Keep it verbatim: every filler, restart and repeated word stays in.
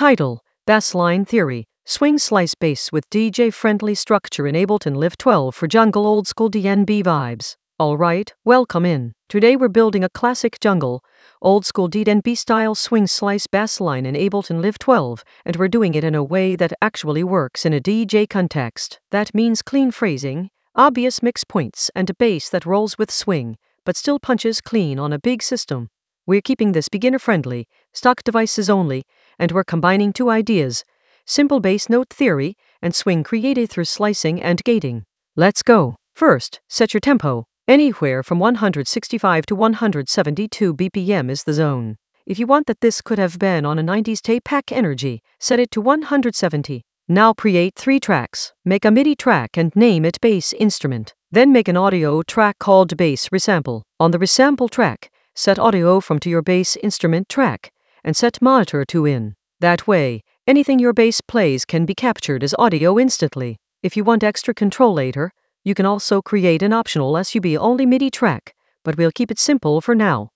Title: Bassline Theory. Swing slice bass with D J-friendly structure in Ableton Live twelve for jungle old school D N B vibes. Alright, welcome in. Today we're building a classic jungle, old school D N B style swing slice bassline in Ableton Live twelve, and we're doing it in a way that actually works in a D J context. That means clean phrasing, obvious mix points, and a bass that rolls with swing, but still punches clean on a big system. We're keeping this beginner-friendly, stock devices only, and we're combining two ideas: simple bass note theory and swing created through slicing and gating. Let's go. First, set your tempo. Anywhere from one hundred sixty-five to one hundred seventy-two B P M is the zone. If you want that this could have been on a nineties tape pack energy, set it to one hundred seventy. Now create three tracks. Make a MIDI track and name it bass instrument. Then make an audio track called bass resample. On the resample track, set audio from to your bass instrument track, and set monitor to in. That way, anything your bass plays can be captured as audio instantly. If you want extra control later, you can also create an optional S U B-only MIDI track, but we'll keep it simple for now.